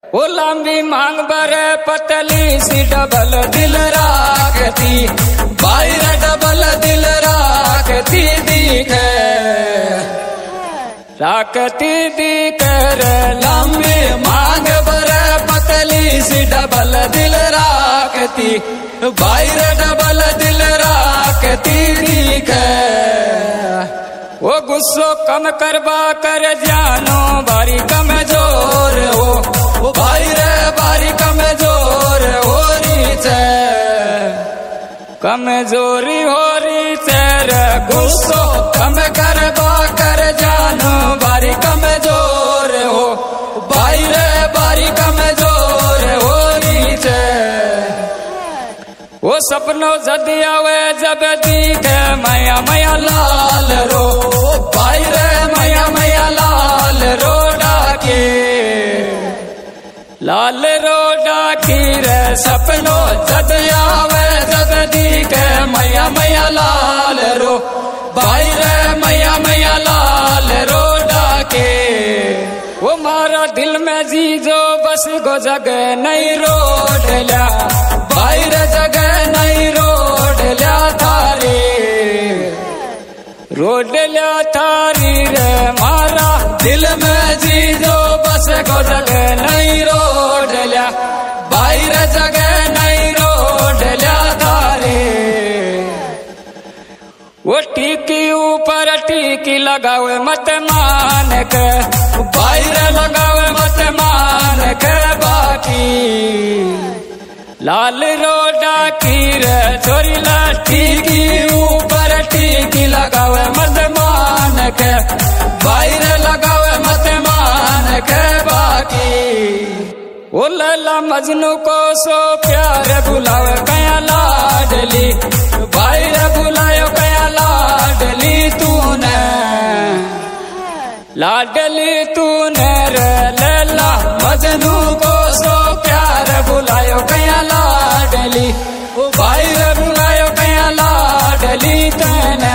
वो लंबी मांग बर पतली सी डबल दिल राखती, बाहर डबल दिल राखती दिखे, राखती दिकर लंबी मांग बर पतली सी डबल दिल राखती, बाहर डबल दिल राखती दिखे। वो गुस्सो कम करवा कर जानो बारी कमजोर हो, वो भाई रे बारी कमजोर हो रही है, कमजोरी हो रही है। गुस्सो कम करवा कर जानो बारी कमजोर हो, भाई रे बारी कमजोर हो रही है। वो सपनों जदी आवे जब दिखे मैया मैया लाल रो, भाई रे मैया मैया लाल रो डाके, लाल रो डाकी रे सपनों जद आवे जब दिखे मैया मैया लाल रो, भाई रे मैया मैया लाल रो डाके। वो मारा दिल में जीजो बस गो जगह नहीं रोड लिया, भाई रे जगह नहीं रोड लिया थारी, रोड लिया थारी रे मारा दिल में जीजो बस गो जगह नहीं रोड लिया, भाई रे जगह नहीं रोड लिया थारी। वो टीकी ऊपर टीकी लगावे मत मान के, भाई रे लगावे मत मान के बाकी, लाल रोडा की रे छोरी लाठी की ऊपर टीकी लगावे मत मान के, भाई रे लगावे मत मान के बाकी। वो लैला मजनू को सो प्यार बुलावे कया लाडली, भाई रे बुलायो कया लाडली तूने, लाडली तूने रे लैला मजनू को सो प्यार बुलायो कया लाडली, ओ भाई रे बुलायो कया लाडली तने।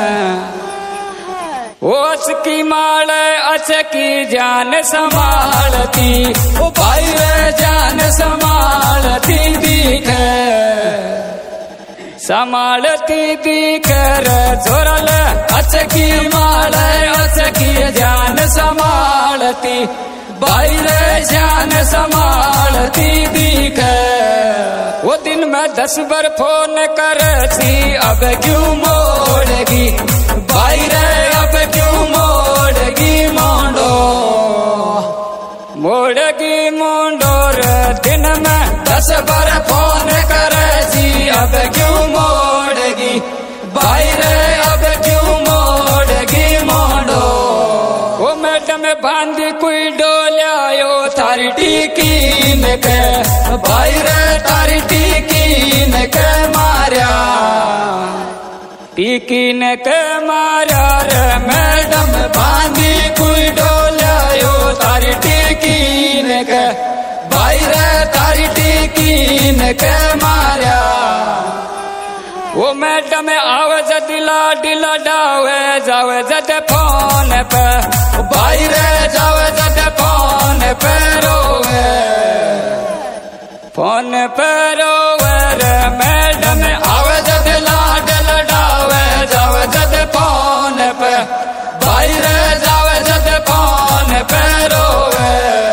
वो अचकी माल अचकी जान संभालती, ओ भाई रे जान संभालती दिखे, संभालती दिकर जोरल अचकी माल अचकी जान संभालती, भाई रे जान संभालती दिखे। वो दिन में 10 बार फोन करती अब क्यों मोड़गी, भाई रे अब क्यों मोड़गी मोड़ो, मोड़गी मोड़ो रे दिन में 10 बार फोन करती अब क्यों मोड़गी, भाई रे अब क्यों मोड़गी मोड़ो। वो मैडम बांधी कोई डोलियायो थारी टीकी ने के, भाई रे तारी टीकी ने के मारिया, टीकी ने के मारिया रे मैडम बांधी कोई डोलियायो थारी टीकी ने के, भाई रे तारी टीकी ने के मारिया। वो मैडम आवे जद दिला डावे जावे जद फोन पे, भाई रे जावे जद फोन पे रोवे, फोन पे रोवे रे मैडम आवे जद डावे जावे जद फोन पे, भाई रे जावे जद फोन पे रोवे।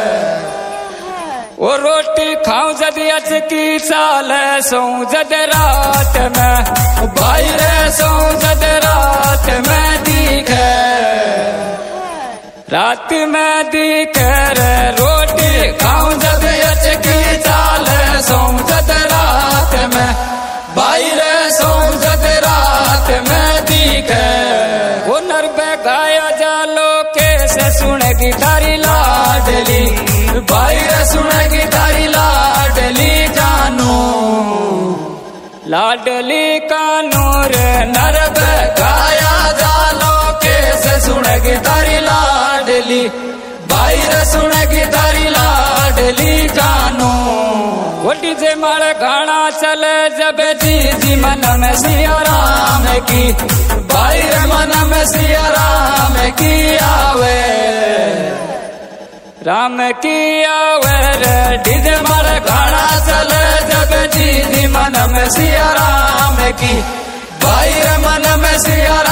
वो रोटी खाऊं जद अचकी साल सोऊं जद रात में, भाई रे सोऊं जद रात में दिखे, रात में दिखे रे रोटी खाऊं जद अचकी साल सोऊं जद रात में, भाई रे सोऊं जद रात में दिखे। वो नरबे गाया जालो कैसे सुनेगी तारी लाडली, भाई रे सुनेगी तारी लाडली जानू, लाडली कानू रे नरबे गाया जालो कैसे सुनेगी तारी लाडली, भाई रे सुनेगी तारी लाडली जानू। वो डीजे मारे गाना चले जब जी मन में सिया राम की, भाई रे मन में सिया राम की आवे, राम की आवर डीजे मारे गाना चले जब जी मन में सिया राम की भाई रे मन में सिया